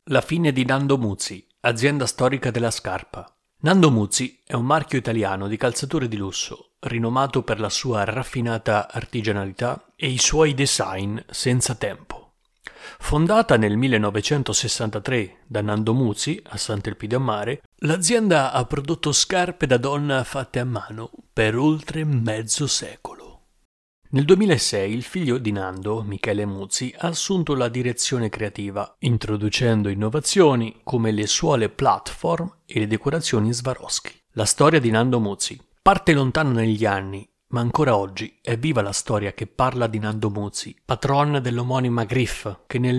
La fine di Nando Muzzi, azienda storica della scarpa. Nando Muzzi è un marchio italiano di calzature di lusso, rinomato per la sua raffinata artigianalità e i suoi design senza tempo. Fondata nel 1963 da Nando Muzzi a Sant'Elpidio a Mare, l'azienda ha prodotto scarpe da donna fatte a mano per oltre mezzo secolo. Nel 2006 il figlio di Nando, Michele Muzzi, ha assunto la direzione creativa, introducendo innovazioni come le suole platform e le decorazioni Swarovski. La storia di Nando Muzzi parte lontano negli anni, ma ancora oggi è viva la storia che parla di Nando Muzzi, patron dell'omonima Griff, che nel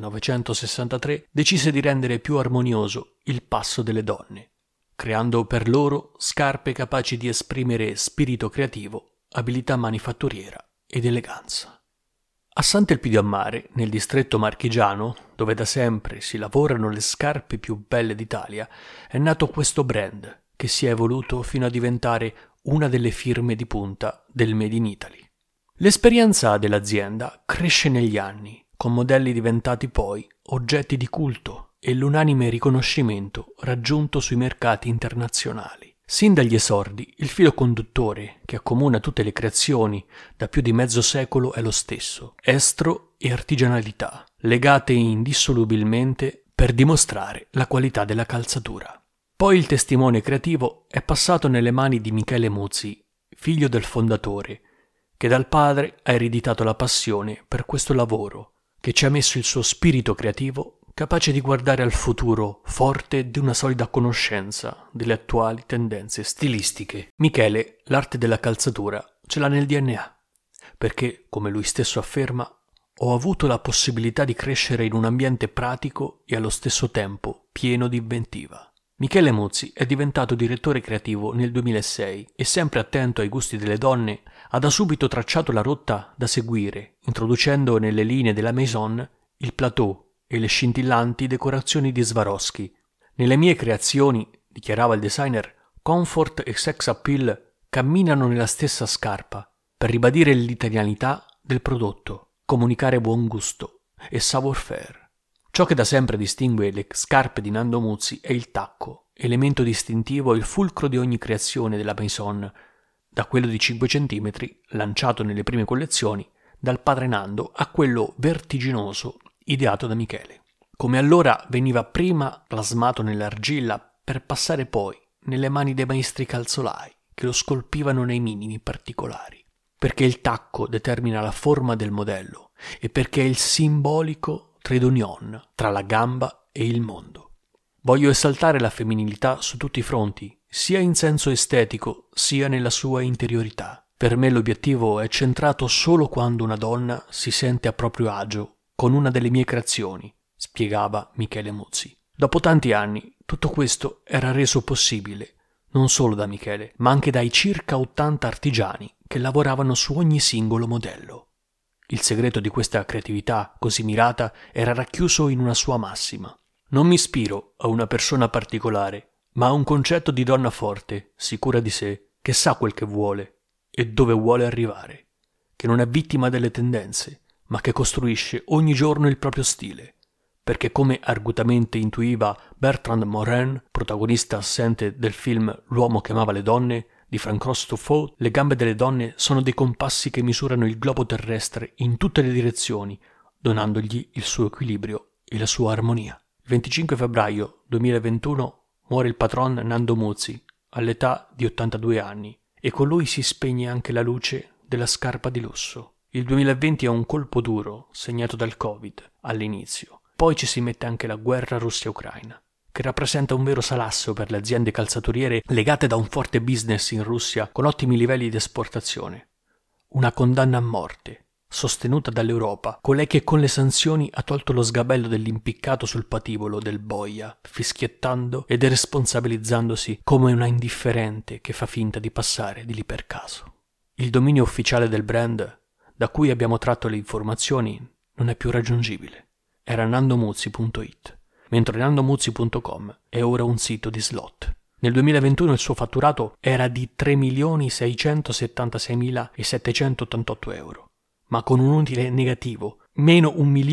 1963 decise di rendere più armonioso il passo delle donne, creando per loro scarpe capaci di esprimere spirito creativo, abilità manifatturiera ed eleganza. A Sant'Elpidio a Mare, nel distretto marchigiano, dove da sempre si lavorano le scarpe più belle d'Italia, è nato questo brand che si è evoluto fino a diventare una delle firme di punta del Made in Italy. L'esperienza dell'azienda cresce negli anni, con modelli diventati poi oggetti di culto e l'unanime riconoscimento raggiunto sui mercati internazionali. Sin dagli esordi, il filo conduttore che accomuna tutte le creazioni da più di mezzo secolo è lo stesso: estro e artigianalità, legate indissolubilmente per dimostrare la qualità della calzatura. Poi il testimone creativo è passato nelle mani di Michele Muzzi, figlio del fondatore, che dal padre ha ereditato la passione per questo lavoro, che ci ha messo il suo spirito creativo, capace di guardare al futuro forte di una solida conoscenza delle attuali tendenze stilistiche. Michele l'arte della calzatura ce l'ha nel DNA, perché, come lui stesso afferma, ho avuto la possibilità di crescere in un ambiente pratico e allo stesso tempo pieno di inventiva. Michele Muzzi è diventato direttore creativo nel 2006 e, sempre attento ai gusti delle donne, ha da subito tracciato la rotta da seguire, introducendo nelle linee della Maison il plateau e le scintillanti decorazioni di Swarovski. Nelle mie creazioni, dichiarava il designer, comfort e sex appeal camminano nella stessa scarpa per ribadire l'italianità del prodotto, comunicare buon gusto e savoir-faire. Ciò che da sempre distingue le scarpe di Nando Muzzi è il tacco, elemento distintivo e il fulcro di ogni creazione della Maison, da quello di 5 cm, lanciato nelle prime collezioni, dal padre Nando, a quello vertiginoso ideato da Michele. Come allora veniva prima plasmato nell'argilla per passare poi nelle mani dei maestri calzolai che lo scolpivano nei minimi particolari, perché il tacco determina la forma del modello e perché è il simbolico trade union tra la gamba e il mondo. Voglio esaltare la femminilità su tutti i fronti, sia in senso estetico sia nella sua interiorità. Per me l'obiettivo è centrato solo quando una donna si sente a proprio agio con una delle mie creazioni, spiegava Michele Muzzi. Dopo tanti anni, tutto questo era reso possibile non solo da Michele, ma anche dai circa 80 artigiani che lavoravano su ogni singolo modello. Il segreto di questa creatività così mirata era racchiuso in una sua massima: non mi ispiro a una persona particolare, ma a un concetto di donna forte, sicura di sé, che sa quel che vuole e dove vuole arrivare, che non è vittima delle tendenze, ma che costruisce ogni giorno il proprio stile, perché, come argutamente intuiva Bertrand Morin, protagonista assente del film L'uomo che amava le donne di Francois Truffaut, le gambe delle donne sono dei compassi che misurano il globo terrestre in tutte le direzioni, donandogli il suo equilibrio e la sua armonia. Il 25 febbraio 2021 muore il patron Nando Muzzi, all'età di 82 anni, e con lui si spegne anche la luce della scarpa di lusso. Il 2020 è un colpo duro, segnato dal Covid, all'inizio. Poi ci si mette anche la guerra Russia-Ucraina, che rappresenta un vero salasso per le aziende calzaturiere legate da un forte business in Russia con ottimi livelli di esportazione. Una condanna a morte, sostenuta dall'Europa, colei che con le sanzioni ha tolto lo sgabello dell'impiccato sul patibolo del boia, fischiettando e deresponsabilizzandosi come una indifferente che fa finta di passare di lì per caso. Il dominio ufficiale del brand, da cui abbiamo tratto le informazioni, non è più raggiungibile. Era nandomuzzi.it, mentre nandomuzzi.com è ora un sito di slot. Nel 2021 il suo fatturato era di 3.676.788 euro, ma con un utile negativo meno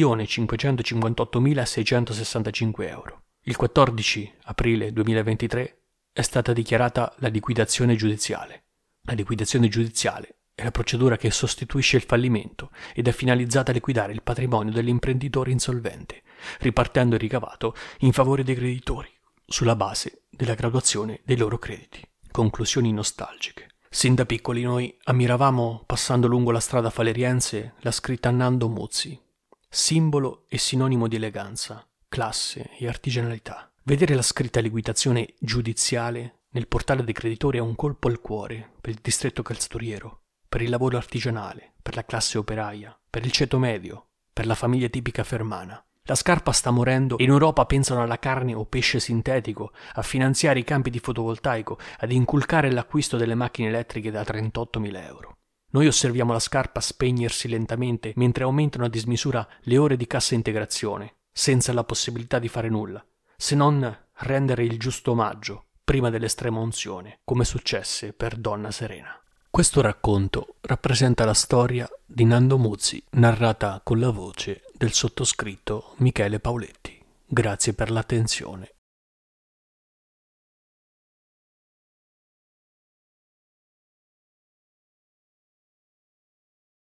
1.558.665 euro. Il 14 aprile 2023 è stata dichiarata la liquidazione giudiziale. La liquidazione giudiziale è la procedura che sostituisce il fallimento ed è finalizzata a liquidare il patrimonio dell'imprenditore insolvente, ripartendo il ricavato in favore dei creditori, sulla base della graduazione dei loro crediti. Conclusioni nostalgiche. Sin da piccoli noi ammiravamo, passando lungo la strada faleriense, la scritta Nando Muzzi, simbolo e sinonimo di eleganza, classe e artigianalità. Vedere la scritta liquidazione giudiziale nel portale dei creditori è un colpo al cuore per il distretto calzaturiero, per il lavoro artigianale, per la classe operaia, per il ceto medio, per la famiglia tipica fermana. La scarpa sta morendo e in Europa pensano alla carne o pesce sintetico, a finanziare i campi di fotovoltaico, ad inculcare l'acquisto delle macchine elettriche da 38.000 euro. Noi osserviamo la scarpa spegnersi lentamente mentre aumentano a dismisura le ore di cassa integrazione, senza la possibilità di fare nulla, se non rendere il giusto omaggio prima dell'estrema unzione, come successe per Donna Serena. Questo racconto rappresenta la storia di Nando Muzzi, narrata con la voce del sottoscritto Michele Pauletti. Grazie per l'attenzione.